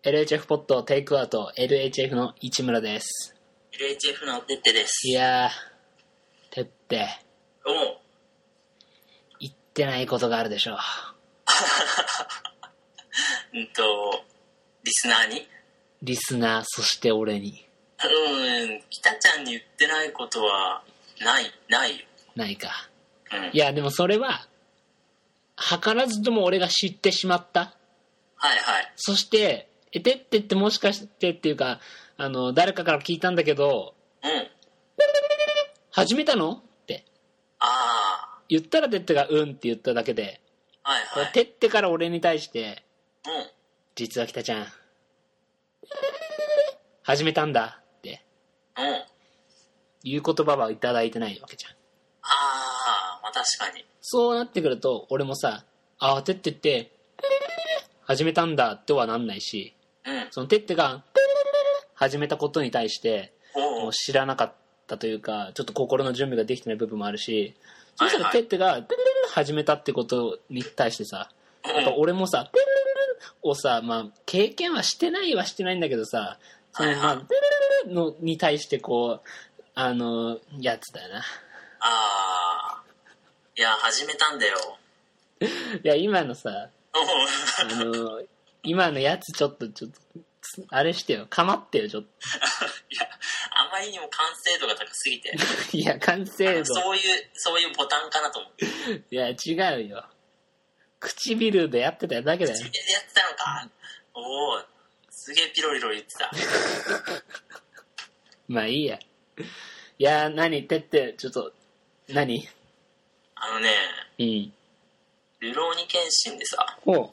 LHF ポットテイクアウト LHF の市村です。 LHF のてってです。 いやー、てっておう言ってないことがあるでしょリスナーにリスナー、そして俺に。 北ちゃんに言ってないことはないよ。 ないか。 うん。 いやでもそれは図らずとも俺が知ってしまった。 はいはい。 そしててってってもしかしてっていうか誰かから聞いたんだけど、 うん。 始めたのってあ言ったらてってがうんって言っただけで、 あ。はいはい。 てってから俺に対してうん。 実は北ちゃん始めたんだってうん。 いう言葉はいただいてないわけじゃん。 ああ、まあ確かに。 そうなってくると俺もさ、あーてってって始めたんだってはなんないし、 うん。 そのてってが始めたことに対してもおうう知らなかったというか、ちょっと心の準備ができてない部分もあるし、そしたらはいはいてってが始めたってことに対してさ、やっぱ俺もさをさ、まあ経験はしてないんだけどさ、そのはいはいまあのに対してこうやつだよな。 ああ。いや、始めたんだよ。 いや今のさ、 おう今のやつちょっとあれしてよ、かまってよちょっと。 いや、あまりにも完成度が高すぎて。 いや完成度、 そういうボタンかなと思って。 いや違うよ、唇でやってただけだよ。 自分でやってたのか。おお、すげえピロリロ言ってた。 まあいいや。いや何てってちょっと何。うん。 ルローニケンシンでさ、 ほ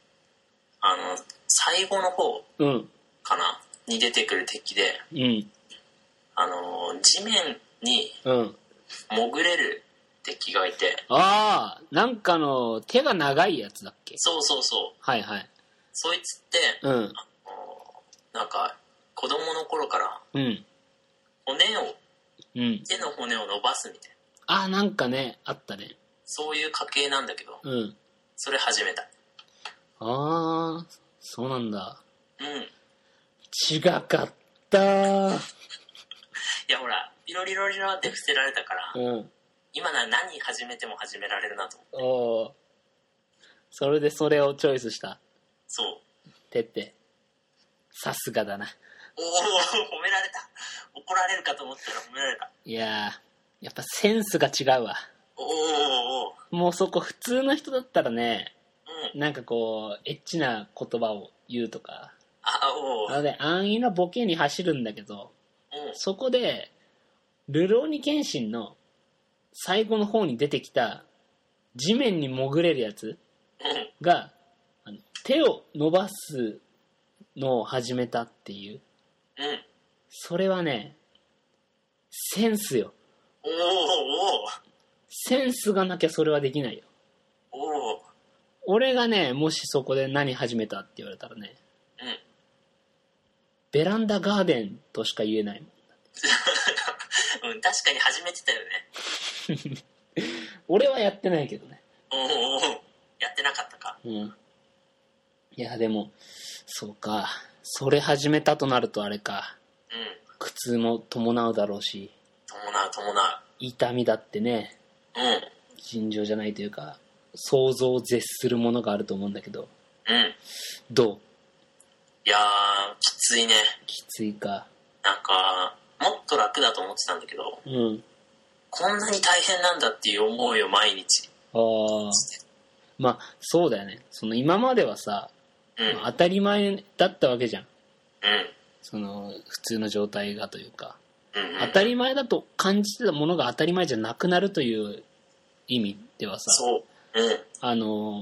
最後の方う。うんかなに出てくる敵で、 うん地面にうん。 潜れる敵がいて、 ああ、なんかの手が長いやつだっけ。 そうそうそう。 はいはい。 そいつって、 うんなんか、子供の頃からうんうん。 手の骨を伸ばすみたいな、 ああ、なんかねあったね。 そういう家系なんだけど、 うん。 それ始めた。 ああ、そうなんだ。 うん。 違かったー。 いやほら、ピロリロリロって伏せられたから、 うん今なら何始めても始められるなと思って。 おー、それでそれをチョイスしたそう。 てって、さすがだな。 おお、褒められた。怒られるかと思ったら褒められた。 いやー、やっぱセンスが違うわ。 おお、 もうそこ普通の人だったらね、 うん。 なんかこうエッチな言葉を言うとか、 おお。 なので安易なボケに走るんだけど、 うん。 そこでルローニケンシンの最後の方に出てきた地面に潜れるやつうん。 が手を伸ばすのを始めたっていう、 うん。 それはねセンスよ。 おお。 センスがなきゃそれはできないよ。 おお。 俺がね、もしそこで何始めたって言われたらね、 うん。 ベランダガーデンとしか言えないもん。 うん、確かに始めてたよね。 俺はやってないけどね。 おお。やってなかったか。 うん。いやでもそうか、それ始めたとなるとあれか、 うん。 苦痛も伴うだろうし、 伴う。 痛みだってね、 うん。 尋常じゃないというか想像を絶するものがあると思うんだけど、 うん。 どう？ いやー、きついね。 きついか。 なんか、もっと楽だと思ってたんだけど、 うん。 こんなに大変なんだっていう思いを毎日。 ああ、まあそうだよね。その今まではさ、 うん。 当たり前だったわけじゃん。 うん。 その普通の状態がというか、 うん。 当たり前だと感じてたものが当たり前じゃなくなるという意味ではさ、 そう。うん。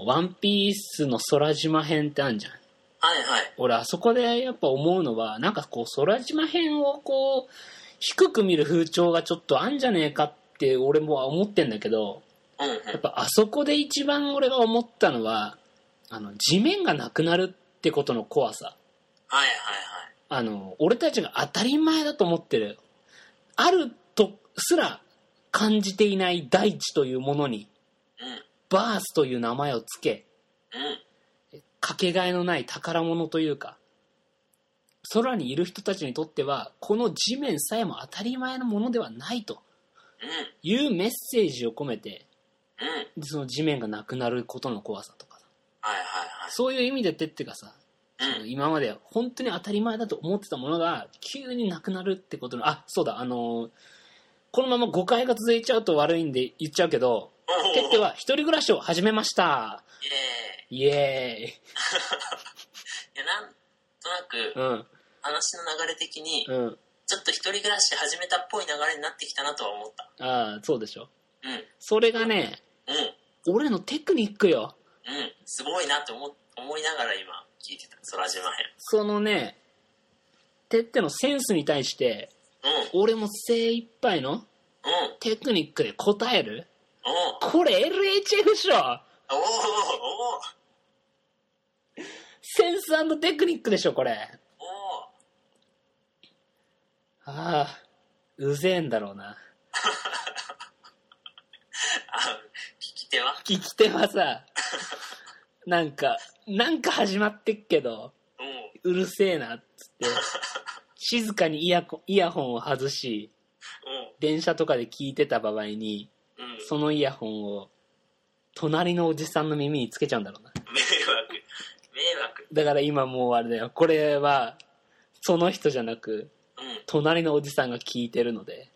ワンピースの空島編ってあるじゃん。 はいはい。 俺あそこでやっぱ思うのは、なんかこう空島編をこう低く見る風潮がちょっとあんじゃねえかって俺も思ってんだけど、 うんうん。 やっぱあそこで一番俺が思ったのは、地面がなくなるってことの怖さ。 はいはいはい。 俺たちが当たり前だと思ってる、あるとすら感じていない大地というものにうん。 バースという名前をつけ、 うん。 かけがえのない宝物というか、 空にいる人たちにとってはこの地面さえも当たり前のものではないというメッセージを込めて、その地面がなくなることの怖さとかさ、そういう意味でテッテがさ、その今まで本当に当たり前だと思ってたものが急になくなるってことの、そうだ、このまま誤解が続いちゃうと悪いんで言っちゃうけど、テッテは一人暮らしを始めました。イエーイ。 いや、なんとなく、話の流れ的に、ちょっと一人暮らし始めたっぽい流れになってきたなとは思った。 そうでしょ。それがね、俺のテクニックよ。 すごいなって思いながら今聞いてた、空島編。 そのね、テッテのセンスに対して、俺も精一杯のテクニックで答える。これ LHF っしょ。センス&テクニックでしょこれ。うぜえんだろうな。聞き手はさ、なんか始まってっけど、うるせえなっつって静かにイヤホンを外し、電車とかで聞いてた場合に、そのイヤホンを隣のおじさんの耳につけちゃうんだろうな。迷惑。だから今もうあれだよ、これはその人じゃなく、隣のおじさんが聞いてるので、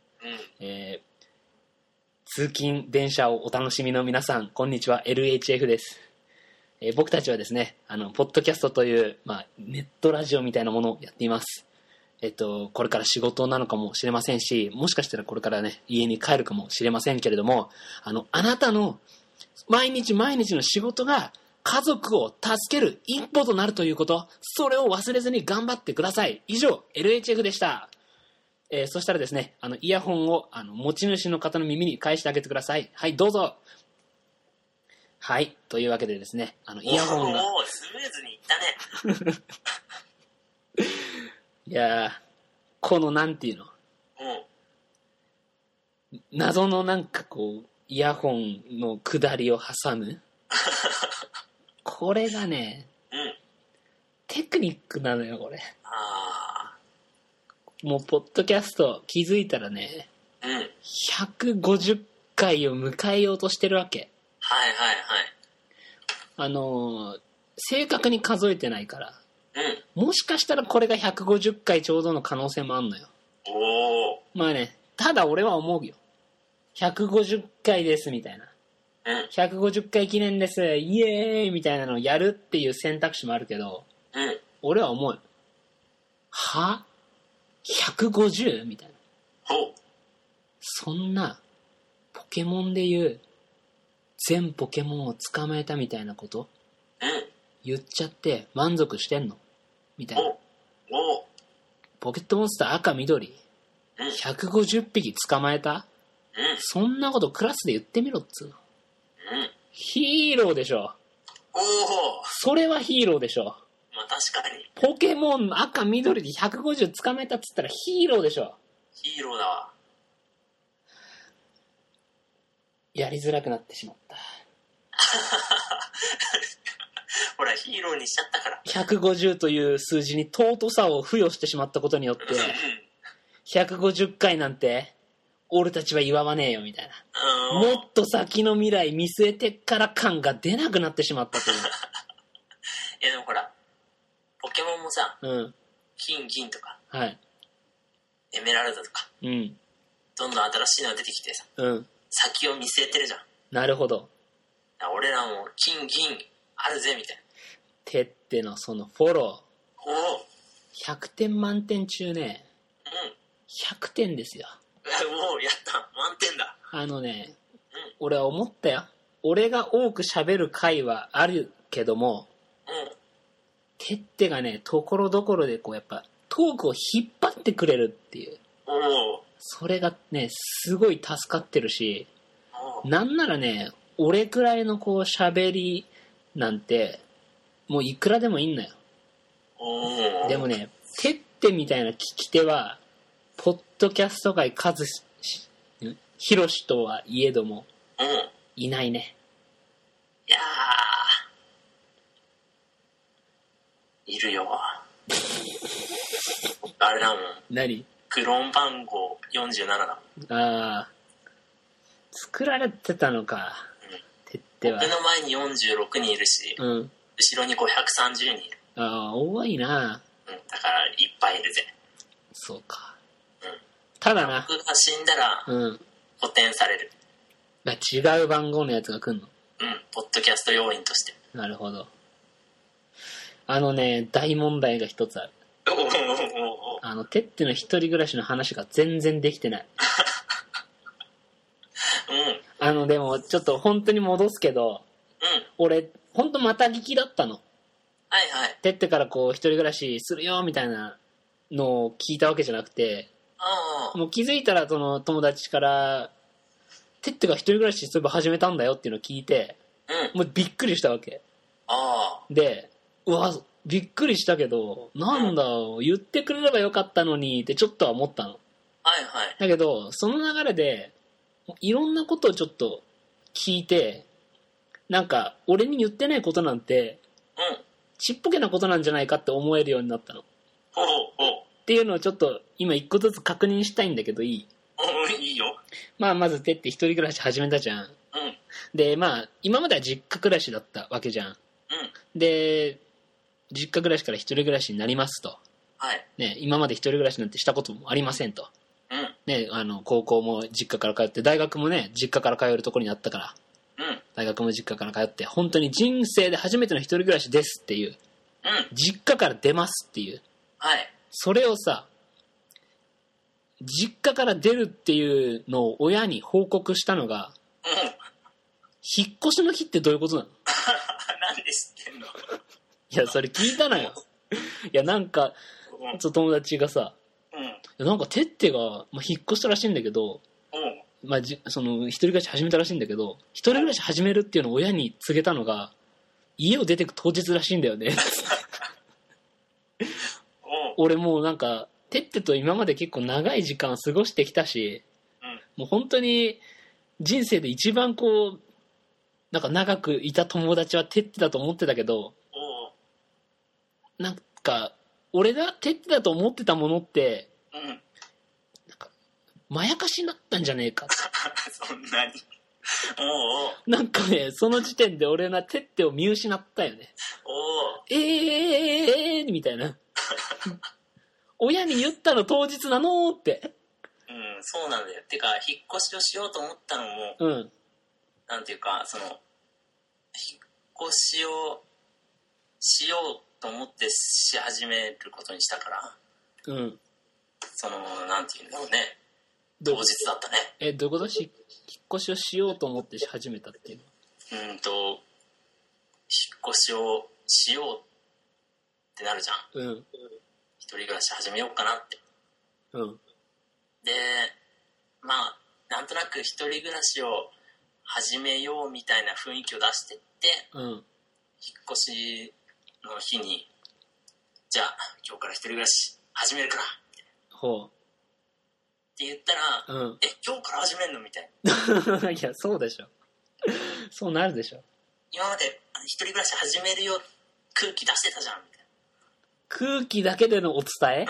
通勤電車をお楽しみの皆さん、こんにちは。 LHF です。僕たちはですね、ポッドキャストという、ネットラジオみたいなものをやっています。これから仕事なのかもしれませんし、もしかしたらこれからね、家に帰るかもしれませんけれども、あなたの毎日毎日の仕事が家族を助ける一歩となるということ、それを忘れずに頑張ってください。以上、LHF でした。そしたらですね、イヤホンを持ち主の方の耳に返してあげてください。はい、どうぞ。はい、というわけでですね、イヤホンがスムーズにいったね。 いやー、このなんていうの、謎のなんかこうイヤホンの下りを挟むこれがね、テクニックなのよこれ。もうポッドキャスト気づいたらね、150回を迎えようとしてるわけ。正確に数えてないから、もしかしたらこれが150回ちょうどの可能性もあんのよ。まあね、ただ俺は思うよ、150回ですみたいな、150回記念ですイエーイみたいなのをやるっていう選択肢もあるけど、俺は思う、は 150? みたいな。そんなポケモンで言う全ポケモンを捕まえたみたいなこと言っちゃって満足してんのみたいな。ポケットモンスター赤緑150匹捕まえた、そんなことクラスで言ってみろっつうの。ヒーローでしょ。それはヒーローでしょ。 確かにポケモン赤緑で150捕まえたっつったらヒーローでしょ。 ヒーローだわ。 やりづらくなってしまったほらヒーローにしちゃったから。 150という数字に尊さを付与してしまったことによって150回なんて俺たちは祝わねえよみたいな、もっと先の未来見据えてから感が出なくなってしまったといういやでもほらポケモンもさ、金銀とか、エメラルドとか、どんどん新しいのが出てきてさ、先を見据えてるじゃん。なるほど。俺らも金銀あるぜみたいな。てってのそのフォロー100点満点中ね、100点ですよ。もうやった満点だ。俺は思ったよ。俺が多く喋る回はあるけども、てってがねところどころでこうやっぱトークを引っ張ってくれるっていう、それがねすごい助かってるし、なんならね俺くらいのこう喋りなんてもういくらでもいいんのよ。でもねてってみたいな聞き手はポッドキャスト界数ひろしとはいえども、いないね。いやーいるよあれだもん。 何？ クローン番号47だもん。ああ。作られてたのか。 てっては。僕の前に46人いるし、後ろに530人いる。 ああ、多いな。 だからいっぱいいるぜ。 そうか。ただな。 僕が死んだら、補填される。 違う番号のやつが来んの？ ポッドキャスト要員として。 なるほど。大問題が一つある。テッテの一人暮らしの話が全然できてない。でもちょっと本当に戻すけど、俺本当また聞きだったの。 はいはい。 テッテからこう一人暮らしするよみたいなのを聞いたわけじゃなくて、もう気づいたらその友達からテッテが一人暮らしそういえば始めたんだよっていうのを聞いて、もうびっくりしたわけ。で、うわ、びっくりしたけど、なんだ、言ってくれればよかったのにってちょっとは思ったの。 はいはい。 だけど、その流れで、いろんなことをちょっと聞いて、なんか、俺に言ってないことなんて、ちっぽけなことなんじゃないかって思えるようになったの。っていうのをちょっと、今一個ずつ確認したいんだけど、いい？ いいよ。 まずてって一人暮らし始めたじゃん。で、今までは実家暮らしだったわけじゃん。で、実家暮らしから一人暮らしになりますと。 はい。 ね、今まで一人暮らしなんてしたこともありませんと。ね、高校も実家から通って、大学もね、実家から通えるところにあったから。大学も実家から通って、本当に人生で初めての一人暮らしですっていう。実家から出ますっていう。 はい。 それをさ、実家から出るっていうのを親に報告したのが、引っ越しの日ってどういうことなの？ なんで知ってんの？ いや、それ聞いたのよ。いや、なんか、友達がさ、なんかテッテが、引っ越したらしいんだけど、その一人暮らし始めたらしいんだけど、一人暮らし始めるっていうのを親に告げたのが家を出てく当日らしいんだよね。俺もうなんかテッテと今まで結構長い時間過ごしてきたし、もう本当に人生で一番こうなんか長くいた友達はテッテだと思ってたけど、なんか俺がテッテだと思ってたものって、まやかしになったんじゃねえか。 そんなに。 なんかね、その時点で俺はテッテを見失ったよね。みたいな。親に言ったの当日なのって。 そうなんだよ。てか、引っ越しをしようと思ったのも、なんていうか、引っ越しをしようと思ってし始めることにしたから、なんていうんだろうね。当日だったね。 どういうこと？引っ越しをしようと思ってし始めたっていうの？ 引っ越しをしようってなるじゃん。一人暮らし始めようかなって。で、なんとなく一人暮らしを始めようみたいな雰囲気を出してって、引っ越しの日に、じゃあ今日から一人暮らし始めるから。って言ったら、今日から始めんのみたいな。 いや、そうでしょ。そうなるでしょ。 今まで一人暮らし始めるよ空気出してたじゃんみたいな。 空気だけでのお伝え？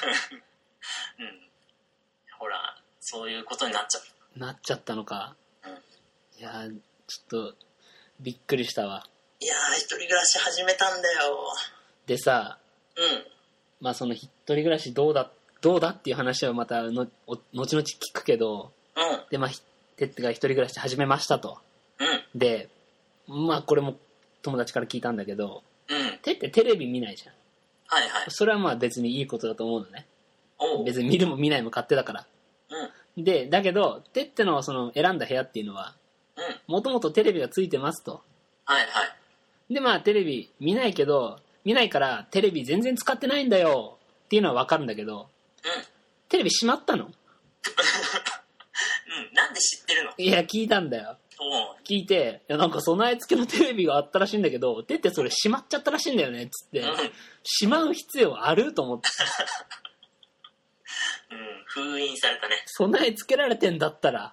ほら、そういうことになっちゃった。 なっちゃったのか。いや、ちょっとびっくりしたわ。 いやー、一人暮らし始めたんだよ。 でさ、その一人暮らしどうだっていう話はまた後々聞くけど、でテッテが一人暮らし始めましたと、でこれも友達から聞いたんだけど、テッテテレビ見ないじゃん。それは別にいいことだと思うのね。別に見るも見ないも勝手だから。でだけどテッテのその選んだ部屋っていうのはもともとテレビがついてますと。でテレビ見ないからテレビ全然使ってないんだよっていうのは分かるんだけど、テレビ閉まったの？ なんで知ってるの？ いや、聞いたんだよ。聞いて、なんか備え付けのテレビがあったらしいんだけど、てってそれ閉まっちゃったらしいんだよねっつって、しまう必要あると思って。 封印されたね。 備え付けられてんだったら。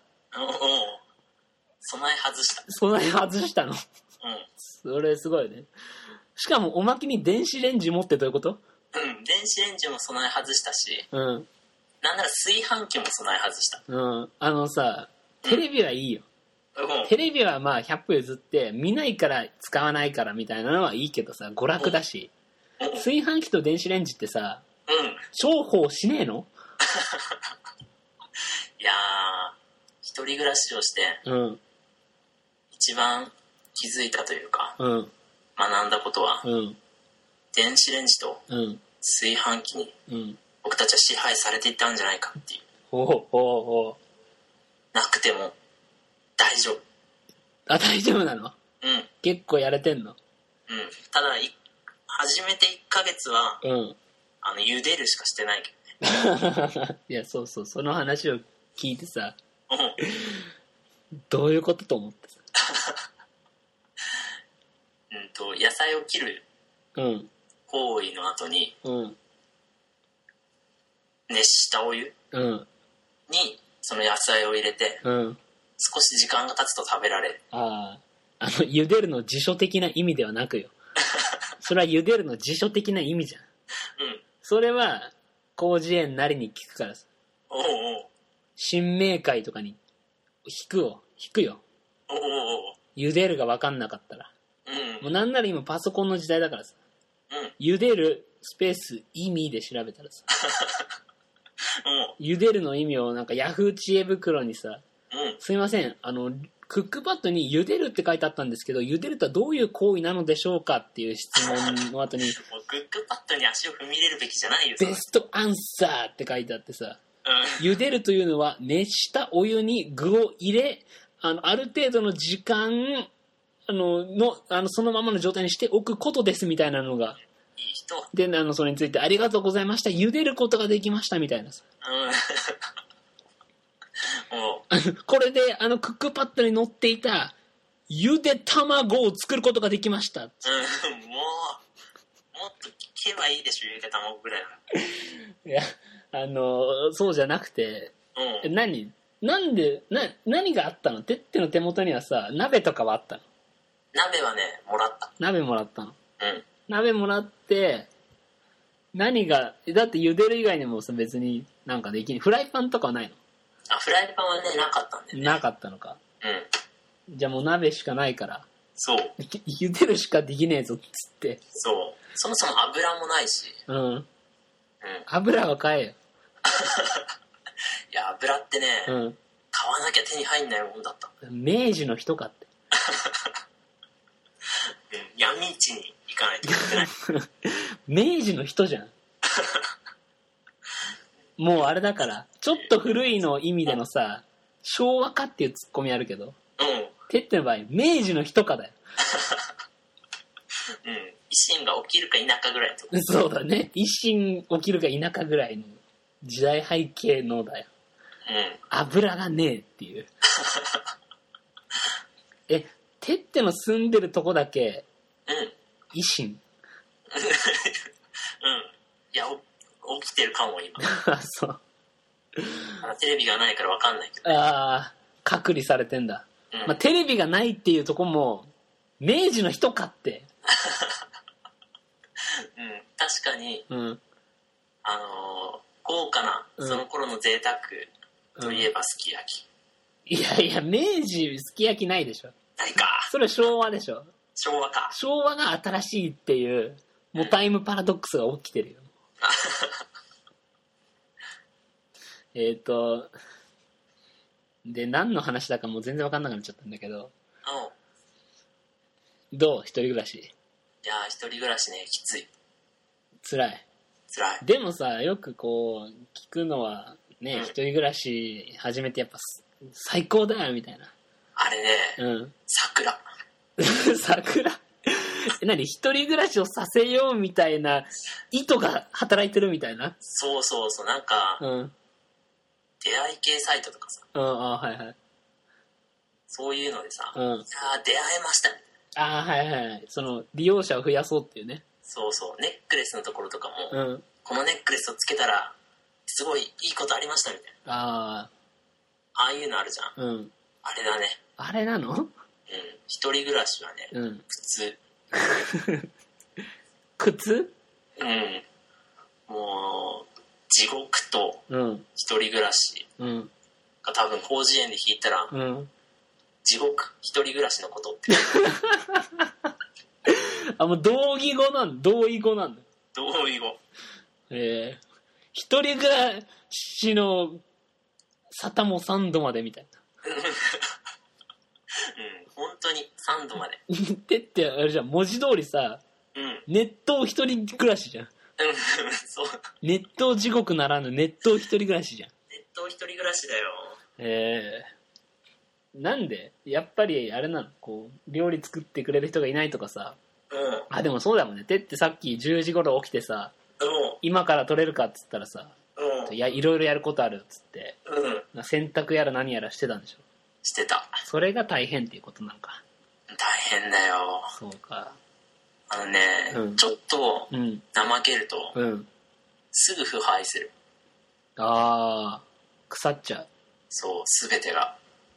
備え外した。 備え外したの。それすごいね。しかもおまけに電子レンジ持ってどういうこと？ 電子レンジも備え外したし、なんなら炊飯器も備え外した。 さ、テレビはいいよ。テレビはまあ100歩譲って見ないから使わないからみたいなのはいいけどさ、娯楽だし、炊飯器と電子レンジってさ、重宝しねえの？ いやー、一人暮らしをして、一番気づいたというか、学んだことは、電子レンジと炊飯器に、僕たちは支配されていったんじゃないかっていう。なくても大丈夫。 あ、大丈夫なの？結構やれてんの？ ただ初めて1ヶ月は、茹でるしかしてないけどね。いや、そう、その話を聞いてさ、どういうことと思ってさ。 野菜を切る行為の後に、熱したお湯にその野菜を入れて、少し時間が経つと食べられる。 茹でるの辞書的な意味ではなくよ。それは茹でるの辞書的な意味じゃん。それは広辞苑なりに聞くからさ。新明会とかに引くよ。茹でるが分かんなかったら。もうなんなら今パソコンの時代だからさ。茹でるスペース意味で調べたらさ。茹でるの意味をなんかヤフー知恵袋にさ、すいません、クックパッドに茹でるって書いてあったんですけど、茹でるとはどういう行為なのでしょうかっていう質問の後にクックパッドに足を踏み入れるべきじゃないよ。 ベストアンサーって書いてあってさ、茹でるというのは熱したお湯に具を入れ、ある程度の時間そのままの状態にしておくことですみたいなのがいい人で、それについてありがとうございました、茹でることができましたみたいなさ、これでクックパッドに載っていたゆで卵を作ることができました。もっと聞けばいいでしょ、ゆで卵ぐらい。 いや、そうじゃなくて、何があったの？てっての手元にはさ、鍋とかはあったの？ 鍋はね、もらった。 鍋もらったの？鍋もらって、何が、だって茹でる以外にもさ、別になんかできない。フライパンとかはないの？ フライパンはね、なかったんだよね。 なかったのか。じゃあもう鍋しかないから。 そう。 茹でるしかできねえぞっつって。 そう。そもそも油もないし。 油は買えよ。 いや、油ってね、買わなきゃ手に入んないもんだった。 明治の人かって。 闇市に行かないといけない。 明治の人じゃん。もうあれだから、ちょっと古いの意味でのさ、昭和かっていうツッコミあるけど、てっての場合、明治の人かだよ。 維新が起きるか否かぐらいのとこ。 そうだね。維新起きるか否かぐらいの時代背景のだよ。油がねえっていう。てっての住んでるとこだけ、維新。 いや、起きてるかも今。 そう。 テレビがないから分かんないけど。 隔離されてんだ。テレビがないっていうとこも、明治の人かって。 確かに、豪華な、その頃の贅沢といえばすき焼き。 いや、明治すき焼きないでしょ。 ないか。 それ昭和でしょ。 昭和か。 昭和が新しいっていう、もうタイムパラドックスが起きてるよ。で、何の話だかもう全然分かんなくなっちゃったんだけど。どう？一人暮らし。いやー、一人暮らしね、きつい。 辛い。でもさ、よくこう、聞くのは、ね、一人暮らし始めてやっぱ最高だよ、みたいな。 あれね、桜。 何？一人暮らしをさせようみたいな意図が働いてるみたいな。 そう、なんか、出会い系サイトとかさ。 はいはい。 そういうのでさ、出会えましたみたいな。はいはい。その、利用者を増やそうっていうね。 そう、ネックレスのところとかも、このネックレスをつけたら、すごいいいことありましたみたいな。ああいうのあるじゃん。あれだね。 あれなの？ 一人暮らしはね、普通。 靴？ もう地獄と一人暮らしが多分広辞苑で引いたら、地獄一人暮らしのことってあ、もう同義語なんだ。同意語なんだ。 同意語。 一人暮らしの沙汰も3度までみたいな。 本当に3度まで。 ってあれじゃん、文字通りさ、熱湯一人暮らしじゃん。 そう。 熱湯地獄ならぬ熱湯一人暮らしじゃん。 熱湯一人暮らしだよ。 なんでやっぱりあれなの、こう料理作ってくれる人がいないとかさ。あ、でもそうだもんね。ってさっき10時頃起きてさ、今から撮れるかっつったらさ、いやいろいろやることあるっつって、洗濯やら何やらしてたんでしょ。 してた。 それが大変っていうことなんか。 大変だよ。 そうか。 ちょっと怠けると、すぐ腐敗する。 ああ、腐っちゃう。 そう、すべてが。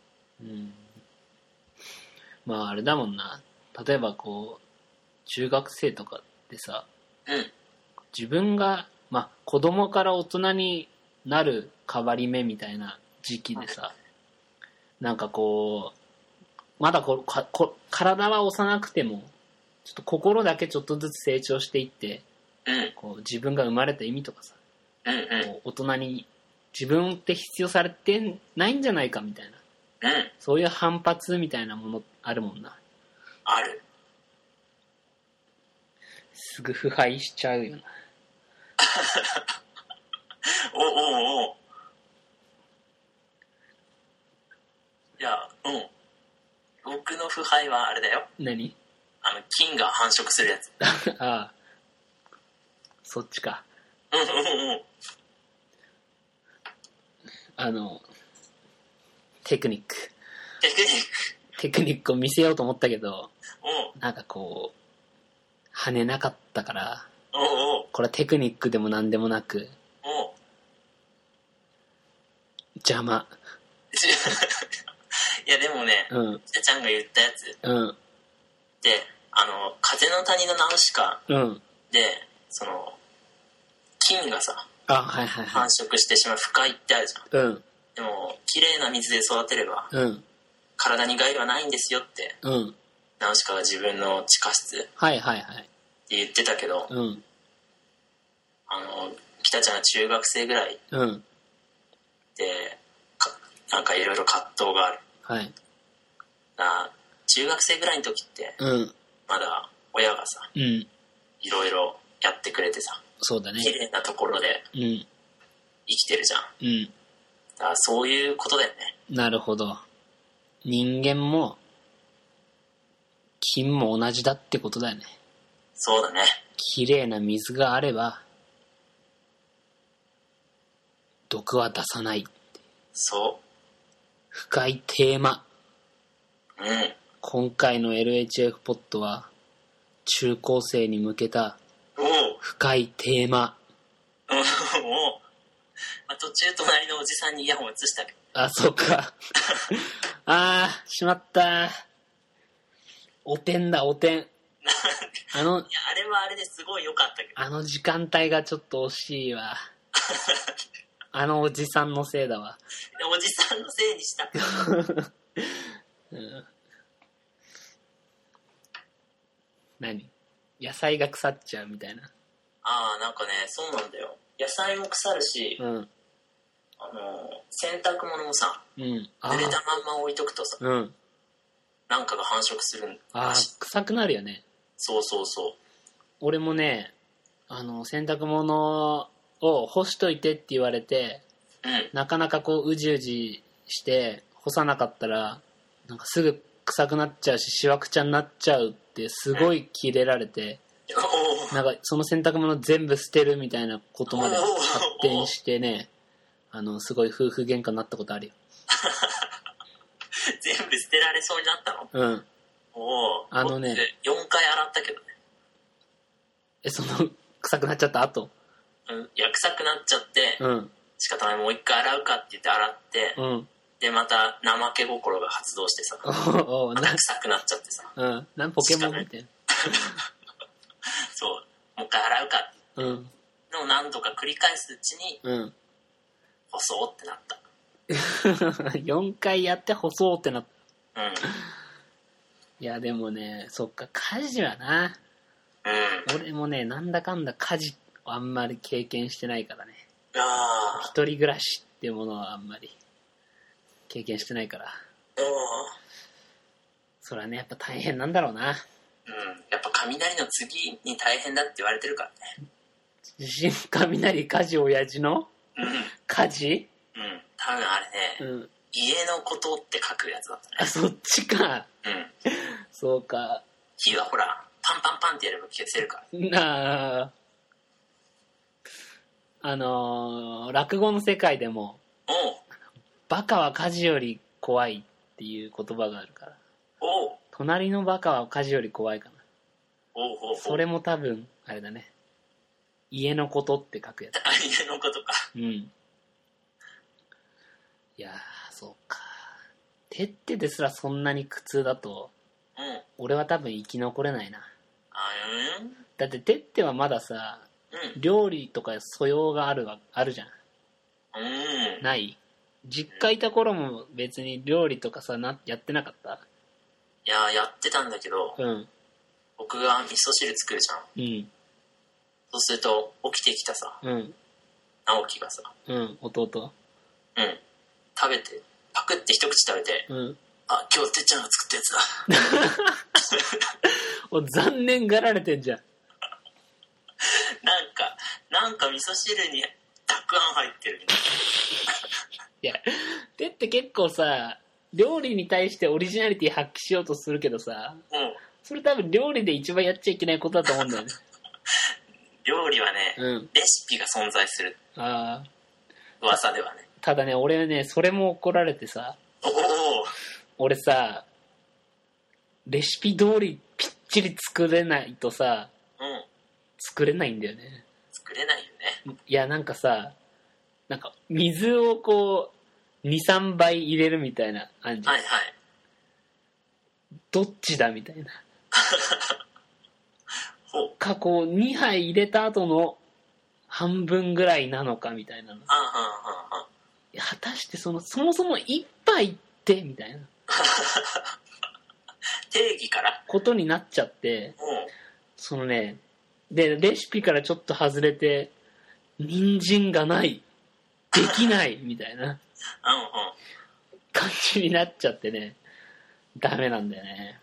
まああれだもんな。例えばこう中学生とかってさ、自分が子供から大人になる変わり目みたいな時期でさ、なんかこうまだ体は幼くてもちょっと心だけちょっとずつ成長していって、こう自分が生まれた意味とかさ、こう大人に自分って必要されてないんじゃないかみたいな、そういう反発みたいなものあるもんな。 ある。 すぐ腐敗しちゃうよな。 お。いや、僕の腐敗はあれだよ。 何？ 菌が繁殖するやつ。 ああ、そっちか。テクニックを見せようと思ったけど、なんかこう跳ねなかったから、これはテクニックでもなんでもなく邪魔。 いやでもね、じゃちゃんが言ったやつ、で、風の谷のナウシカで、その菌がさ、繁殖してしまう腐海ってあるじゃん。でも綺麗な水で育てれば、体に害はないんですよって、ナウシカが自分の地下室って言ってたけど、北ちゃんは中学生ぐらいで、なんかいろいろ葛藤がある。中学生ぐらいの時って、まだ親がさ、いろいろやってくれてさ、 そうだね、 綺麗なところで生きてるじゃん。だからそういうことだよね。 なるほど。人間も菌も同じだってことだよね。 そうだね。 綺麗な水があれば毒は出さない。 そう。 深いテーマ。今回の LHF ポッドは中高生に向けた深いテーマ。 途中隣のおじさんにイヤホン移したけど。 あ、そうか。しまった。おてんだ、おてん。いや、 あれはあれですごい良かったけど。 時間帯がちょっと惜しいわ。おじさんのせいだわ。 おじさんのせいにした。 何？野菜が腐っちゃうみたいな。 なんかね、そうなんだよ。野菜も腐るし、洗濯物もさ、濡れたまんま置いとくとさ、なんかが繁殖するんだし。 臭くなるよね。 そうそうそう。 俺もね、洗濯物を干しといてって言われて、なかなかこううじうじして干さなかったら、なんかすぐ臭くなっちゃうししわくちゃになっちゃうってすごいキレられて、なんかその洗濯物全部捨てるみたいなことまで発展してね、すごい夫婦喧嘩になったことあるよ。 全部捨てられそうになったの？4回洗ったけどね。 その臭くなっちゃった後？ いや、臭くなっちゃって、仕方ない、もう一回洗うかって言って洗って、でまた怠け心が発動してさ、また臭くなっちゃってさ、 ポケモンみたいな。 そう、もう一回洗うかって、 のを何度か繰り返すうちに、細ってなった。 4回やって細ってなった。 うん。 いや、でもね、そっか、家事はな。俺もね、なんだかんだ家事あんまり経験してないからね。一人暮らしっていうものはあんまり経験してないから。それはね、やっぱ大変なんだろうな。 やっぱ雷の次に大変だって言われてるからね。 地震、雷、火事、親父の、火事？ 多分あれね、家のことって書くやつだったね。 あ、そっちか。そうか。 火はほら、パンパンパンってやれば消せるから。 落語の世界でも、バカは火事より怖いっていう言葉があるから。隣のバカは火事より怖いかな。それも多分、あれだね。家のことって書くやつ。 家のことか。 いやー、そうか。てってですらそんなに苦痛だと、俺は多分生き残れないな。だっててってはまださ、料理とか素養があるじゃん。ない？実家いた頃も別に料理とかさ、やってなかった？ いや、やってたんだけど、僕が味噌汁作るじゃん。そうすると、起きてきたさ、直樹がさ、 弟。 食べて、パクって一口食べて、あ、今日てっちゃんが作ったやつだ。残念がられてんじゃん。 なんか味噌汁にたくあん入ってるみたいな。 いや、てって結構さ、料理に対してオリジナリティ発揮しようとするけどさ、それ多分料理で一番やっちゃいけないことだと思うんだよね。 料理はね、レシピが存在する。噂ではね。 ただね、俺はね、それも怒られてさ、俺さ、レシピ通りぴっちり作れないとさ、作れないんだよね。 作れないよね。 いや、なんかさ、水をこう、2、3倍入れるみたいな、あんじゃん。どっちだみたいな。こう、2杯入れた後の半分ぐらいなのかみたいなの。果たしてそもそも1杯ってみたいな。 定義からことになっちゃって、で、レシピからちょっと外れて、人参がない、できないみたいな感じになっちゃってね、ダメなんだよね。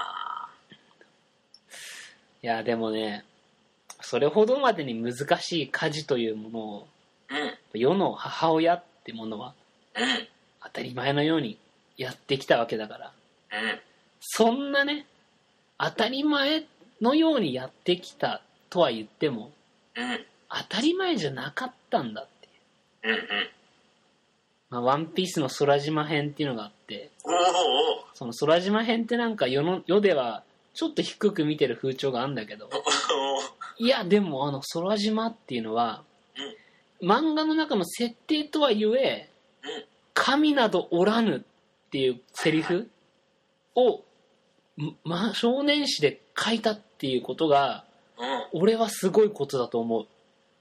いや、でもね、それほどまでに難しい家事というものを、世の母親ってものは、当たり前のようにやってきたわけだから、そんなね、当たり前のようにやってきたとは言っても、当たり前じゃなかったんだっていう。ワンピースの空島編っていうのがあって、その空島編ってなんか世ではちょっと低く見てる風潮があるんだけど、いやでも空島っていうのは、漫画の中の設定とはゆえ、神などおらぬっていうセリフを、少年誌で書いたっていうことが、俺はすごいことだと思う。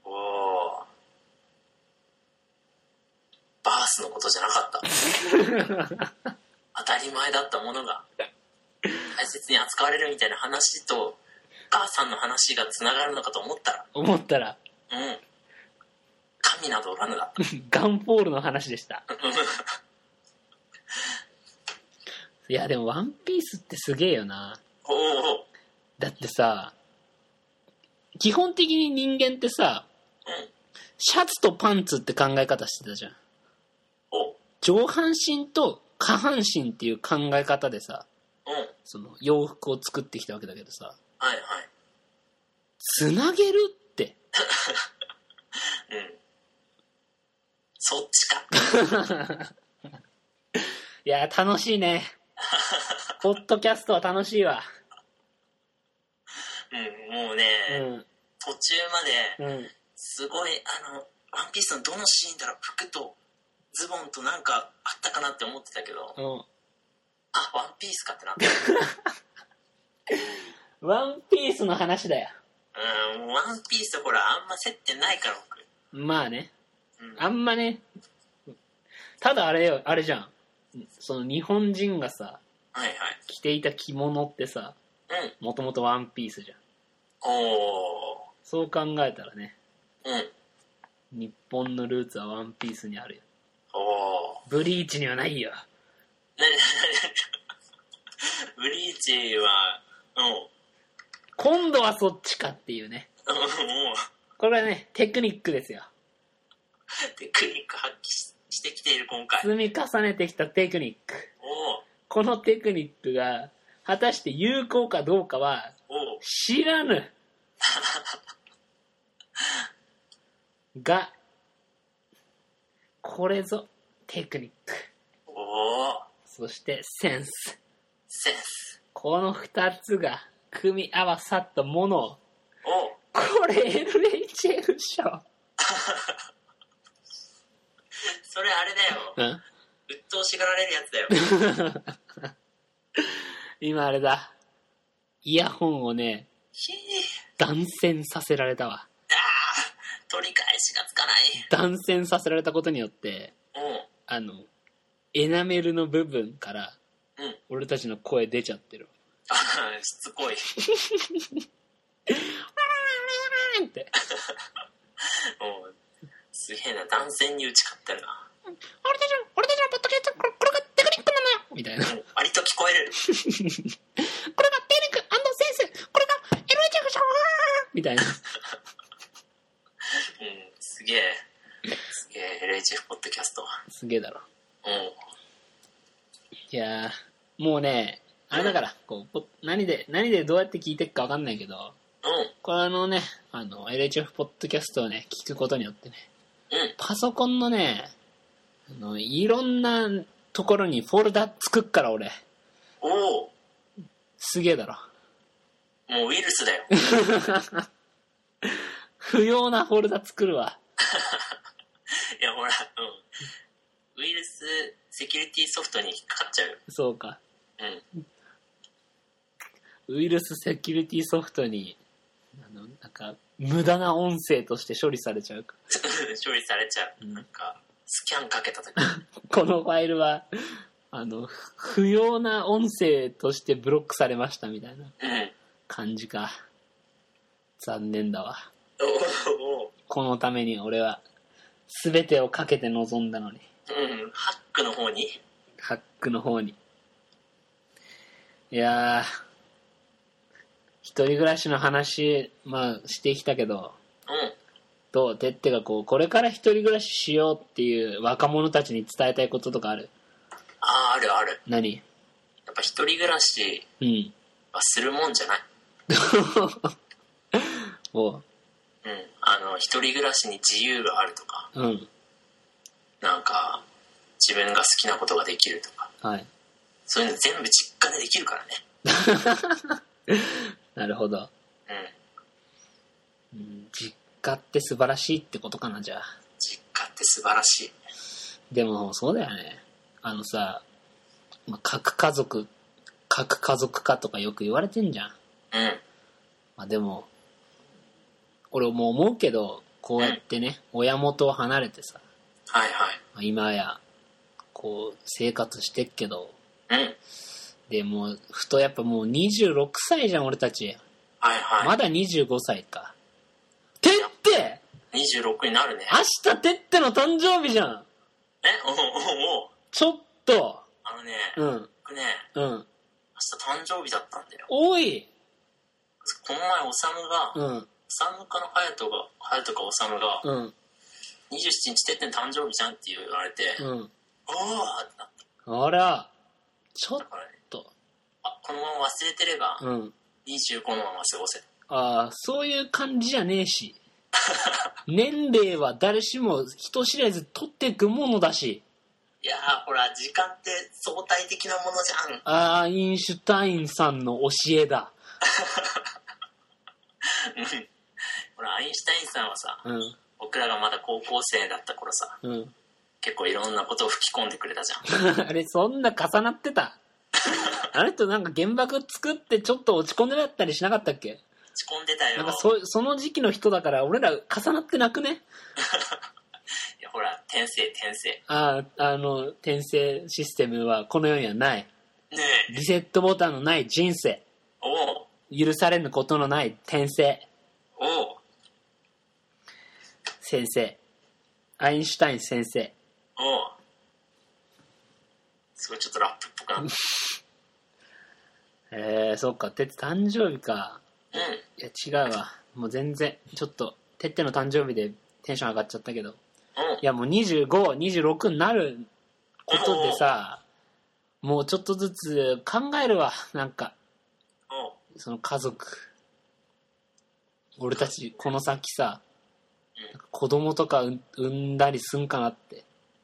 バースのことじゃなかった。当たり前だったものが大切に扱われるみたいな話とお母さんの話がつながるのかと思ったら、神などおらぬだった。 ガンフォールの話でした。いやでもワンピースってすげえよな。だってさ、基本的に人間ってさ、シャツとパンツって考え方してたじゃん。上半身と下半身っていう考え方でさ、その洋服を作ってきたわけだけどさ、つなげるって。 そっちか。 いや楽しいね。ポッドキャストは楽しいわ。 もうね、途中まで、すごいワンピースのどのシーンだろう、服とズボンとなんかあったかなって思ってたけど、ワンピースかってなった。 ワンピースの話だよ。 ワンピースとほらあんま接点ないから僕。 まあね、あんまね。ただあれよ、あれじゃん、その日本人がさ、 はいはい、 着ていた着物ってさ、もともとワンピースじゃん。そう考えたらね、日本のルーツはワンピースにあるよ。ブリーチにはないよ。 ブリーチは、 今度はそっちかっていうね。これはね、テクニックですよ。 テクニック発揮してきている今回。 積み重ねてきたテクニック。このテクニックが果たして有効かどうかは知らぬ。が、これぞテクニック。そしてセンス。この2つが組み合わさったものを、これ LHF 賞。 それあれだよ。鬱陶しがられるやつだよ。 今あれだ。イヤホンをね、断線させられたわ。 取り返しがつかない。 断線させられたことによって、エナメルの部分から、俺たちの声出ちゃってる。 しつこい。 って。 すげえな、断線に打ち勝ってるな。 俺たちのポッドキャスト、これがテクニックなのよみたいな。 割と聞こえる。 これがテクニック&センス、これが LHF 賞みたいな。 すげえ LHF ポッドキャスト。 すげえだろ。いやー、もうね、あれだから、こう何でどうやって聞いていくか分かんないけど、これね、LHF ポッドキャストをね、聞くことによってね、パソコンのね、いろんなところにフォルダ作っから俺。すげえだろ。 もうウイルスだよ。 不要なフォルダ作るわ。 いやほら、ウイルスセキュリティソフトに引っかかっちゃうよ。 そうか。ウイルスセキュリティソフトになんか無駄な音声として処理されちゃうか。 処理されちゃう。なんかスキャンかけた時このファイルは不要な音声としてブロックされましたみたいな感じか。残念だわ。このために俺は全てをかけて臨んだのに。 ハックの方に。 いやー、一人暮らしの話、してきたけど、どう？てってがこれから一人暮らししようっていう若者たちに伝えたいこととかある？ ある。 何？ やっぱ一人暮らしはするもんじゃない。一人暮らしに自由があるとか、なんか自分が好きなことができるとか、そういうの全部実家でできるからね。 なるほど。実家って素晴らしいってことかな、じゃあ。 実家って素晴らしい。 でもそうだよね。核家族化とかよく言われてんじゃん。でも俺も思うけど、こうやってね、親元を離れてさ、今やこう生活してっけど、でもふとやっぱもう26歳じゃん俺たち。まだ25歳か。てって 26になるね。 明日てっての誕生日じゃん。ちょっと僕ね、明日誕生日だったんだよ。 おい、 この前おさむが、勇かの隼人かおさむが、27日てってん誕生日じゃんって言われて、おーってなった。 あら、ちょっと、 このまま忘れてれば、25のまま過ごせる。 そういう感じじゃねえし。年齢は誰しも人知れず取っていくものだし。 いやー、ほら、時間って相対的なものじゃん。 アインシュタインさんの教えだ。 ほら、アインシュタインさんはさ、僕らがまだ高校生だった頃さ、結構いろんなことを吹き込んでくれたじゃん。 あれ、そんな重なってた？あの人なんか原爆作ってちょっと落ち込んでだったりしなかったっけ？ ち込んでたよ。 なんかその時期の人だから俺ら重なってなくね。 いやほら転生。 転生システムはこの世にはない。 ねえ。 リセットボタンのない人生。 お許されることのない転生。 お先生。アインシュタイン先生。 おすごいちょっとラップっぽくなった。 そっか、てって誕生日か。 うん。 いや違うわ。もう全然、ちょっと、てっての誕生日でテンション上がっちゃったけど。いやもう25、26になることでさ、もうちょっとずつ考えるわ。なんか、その家族。俺たちこの先さ、子供とか産んだりすんかなって。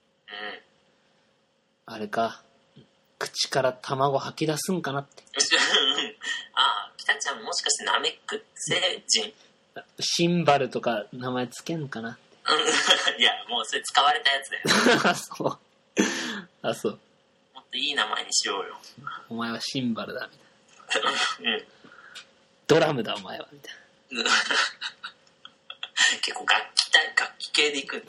あれか、口から卵吐き出すんかなって。 ああ、北ちゃんもしかしてナメック星人？ シンバルとか名前つけんかな。 いや、もうそれ使われたやつだよ。 あ、そう。 もっといい名前にしようよ。 お前はシンバルだ、みたいな。うん。 ドラムだ、お前は、みたいな。 結構楽器系でいく。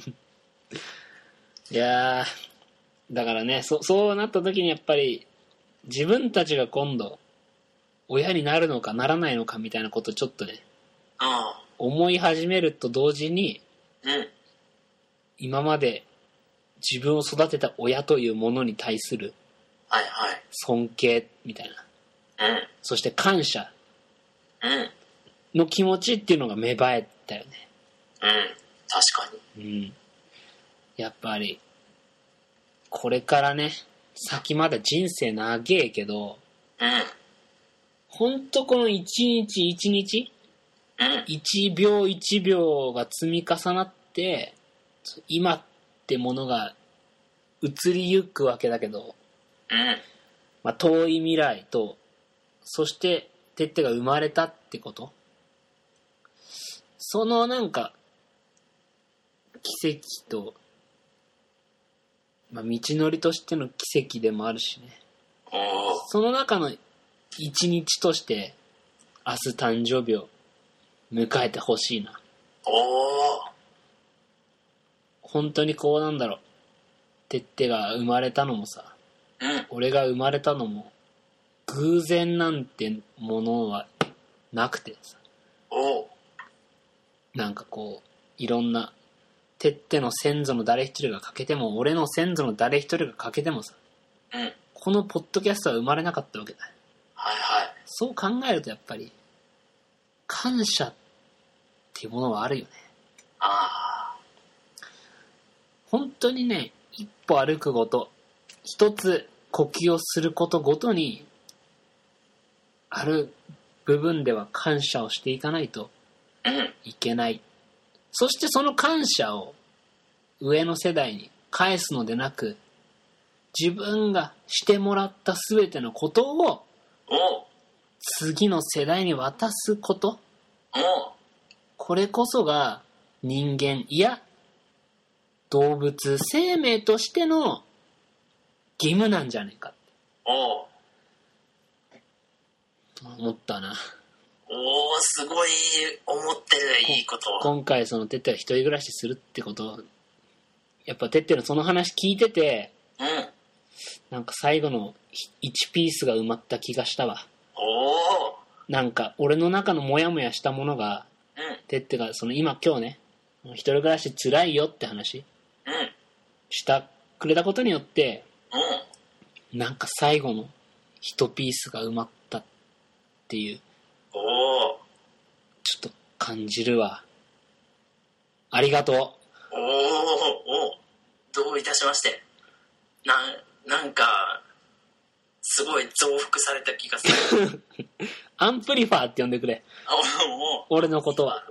いやー、だからね、そうなった時にやっぱり、自分たちが今度、親になるのかならないのかみたいなことちょっとね、思い始めると同時に、今まで自分を育てた親というものに対する尊敬みたいな、そして感謝の気持ちっていうのが芽生えたよね。 確かに。 やっぱりこれからね、先まだ人生長えけど、ほんとこの一日一日、一秒一秒が積み重なって今ってものが移りゆくわけだけど、まあ、遠い未来と、そしててってが生まれたってこと、そのなんか奇跡と、まあ、道のりとしての奇跡でもあるしね。その中の一日として明日誕生日を迎えてほしいな。本当にこうなんだろう、てってが生まれたのもさ、俺が生まれたのも偶然なんてものはなくてさ、なんかこういろんなてっての先祖の誰一人が欠けても、俺の先祖の誰一人が欠けてもさ、このポッドキャストは生まれなかったわけだ。そう考えるとやっぱり感謝っていうものはあるよね。本当にね、一歩歩くごと、一つ呼吸をすることごとに、ある部分では感謝をしていかないといけない。そしてその感謝を上の世代に返すのでなく、自分がしてもらった全てのことを次の世代に渡すこと、これこそが人間、いや動物生命としての義務なんじゃねえかって思ったな。 すごい思ってる。いいこと。 今回そのてってが一人暮らしするってこと、やっぱてってのその話聞いてて、なんか最後の1ピースが埋まった気がしたわ。なんか俺の中のモヤモヤしたものが、てってがその今日ね、一人暮らし辛いよって話、したくれたことによって、なんか最後の1ピースが埋まったっていう、ちょっと感じるわ。ありがとう。 どういたしまして。なんかすごい増幅された気がする。 アンプリファーって呼んでくれ。俺のことは。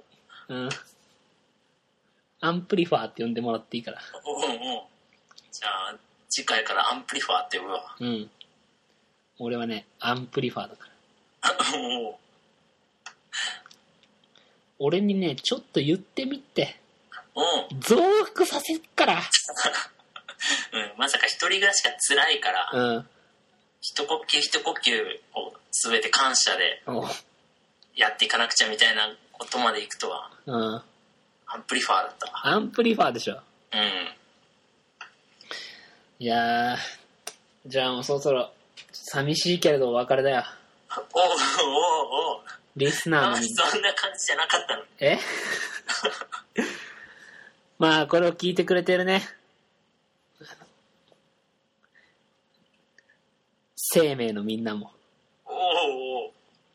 アンプリファーって呼んでもらっていいから。 じゃあ次回からアンプリファーって呼ぶわ。 俺はね、アンプリファーだから。俺にね、ちょっと言ってみて。増幅させっから。 まさか一人暮らしが辛いから、一呼吸一呼吸を全て感謝でやっていかなくちゃみたいなことまでいくとは。うん。アンプリファーだったわ。 アンプリファーでしょ。うん。いやー、じゃあもうそろそろ、寂しいけれどお別れだよ。おう。リスナーのみんな。 そんな感じじゃなかったの。 まあ、これを聞いてくれてるね。生命のみんなも。おう。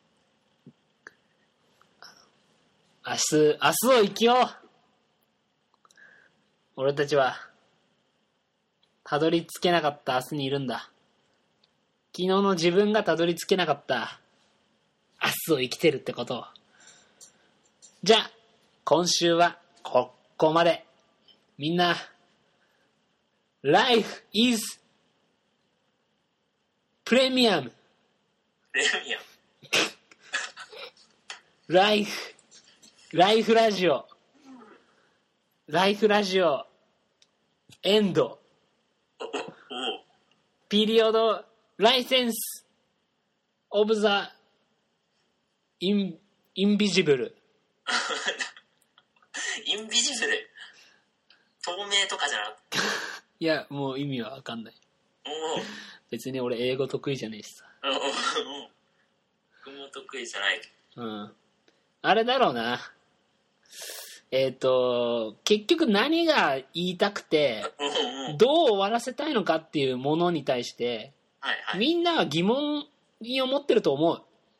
明日を生きよう。俺たちは、たどり着けなかった明日にいるんだ。昨日の自分がたどり着けなかった明日を生きてるってことを。じゃあ、今週はここまで。みんな、Life is Premium。ライフラジオ。エンド。ピリオドライセンスオブザインビジブル。 インビジブル？透明とかじゃなくて。 いや、もう意味はわかんない。別に俺英語得意じゃないしさ。 僕も得意じゃないけど。うん。 あれだろうな。結局何が言いたくて、どう終わらせたいのかっていうものに対して、はいはい、みんなは疑問に思ってると思う。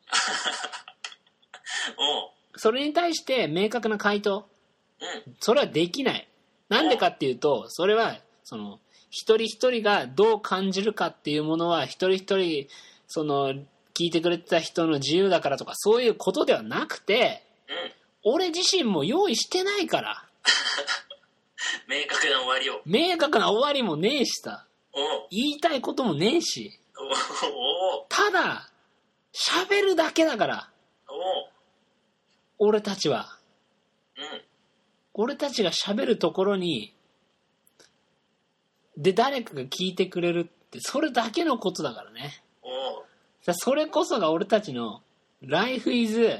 それに対して明確な回答、それはできない。なんでかっていうと、それはその一人一人がどう感じるかっていうものは一人一人その聞いてくれてた人の自由だからとかそういうことではなくて、俺自身も用意してないから。 明確な終わりを。 明確な終わりもねえしさ。言いたいこともねえし。ただ喋るだけだから。俺たちは。俺たちが喋るところにで誰かが聞いてくれるってそれだけのことだからね。それこそが俺たちの Life is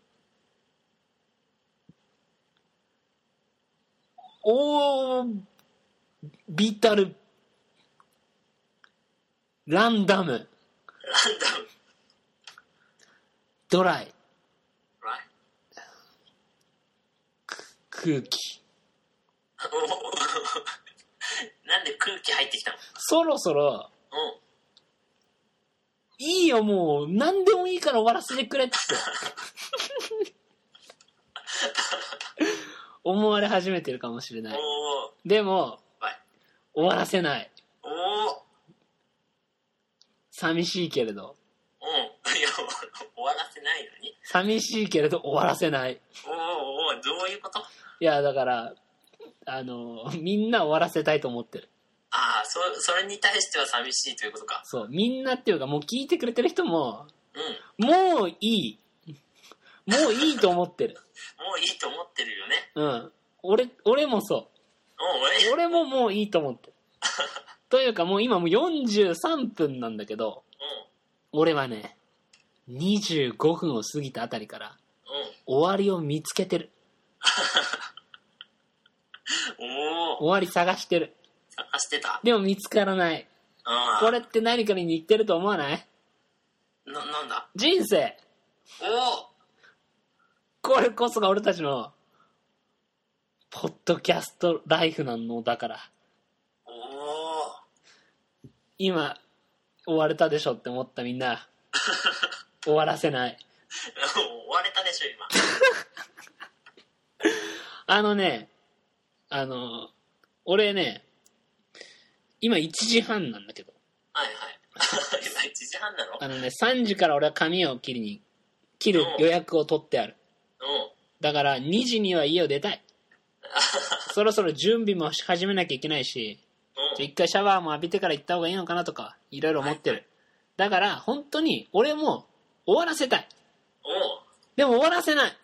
ビタルランダムドライ空気。 なんで空気入ってきたの？ そろそろいいよ、もう何でもいいから終わらせてくれって思われ始めてるかもしれない。でも、終わらせない。寂しいけれど。 いや、終わらせないのに。 寂しいけれど終わらせない。 どういうこと？ いや、だからみんな終わらせたいと思ってる。 ああ、それに対しては寂しいということか。 そう、みんなっていうかもう聞いてくれてる人も、もういいと思ってる。 もういいと思ってるよね。 うん。俺もそう。俺ももういいと思ってる。というかもう今もう43分なんだけど、俺はね、25分を過ぎたあたりから、終わりを見つけてる。終わり探してる。 探してた？ でも見つからない。これって何かに似てると思わない？ なんだ？ 人生。これこそが俺たちのポッドキャストライフなのだから。今終われたでしょって思ったみんな終わらせない。 終われたでしょ今。俺ね、今1時半なんだけど。 はいはい。今1時半なの ？3時から俺は髪を切る予約を取ってある。だから2時には家を出たい。そろそろ準備もし始めなきゃいけないし、一回シャワーも浴びてから行った方がいいのかなとか、いろいろ思ってる。だから本当に俺も終わらせたい。でも終わらせない。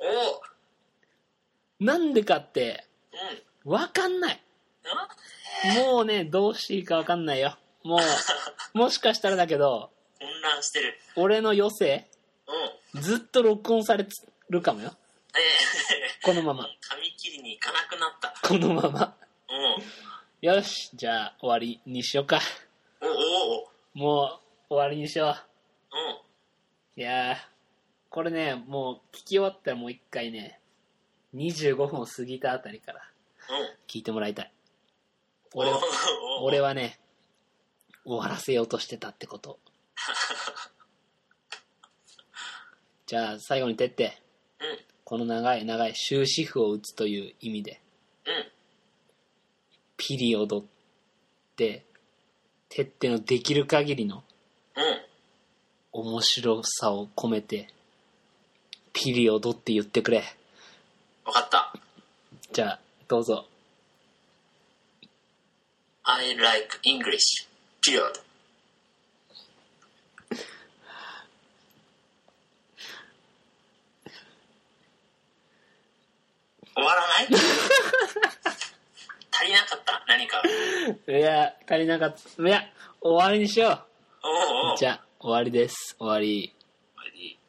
なんでかって、わかんない。もうね、どうしていいかわかんないよ。もしかしたらだけど、 混乱してる。 俺の余生、 ずっと録音されるかもよ。このまま。 髪切りに行かなくなった。 このまま。よし、じゃあ終わりにしようか。もう終わりにしよう。いやー、これね、もう聞き終わったらもう一回ね、25分を過ぎたあたりから聞いてもらいたい。俺はね、終わらせようとしてたってこと。じゃあ最後にてって、この長い終止符を打つという意味で、ピリオドっててってのできる限りの面白さを込めてピリオドって言ってくれ。 わかった。 じゃあどうぞ。 I like English period。 終わらない足りなかった何か。 いや足りなかった。いや終わりにしよう。じゃあ終わりです。終わり。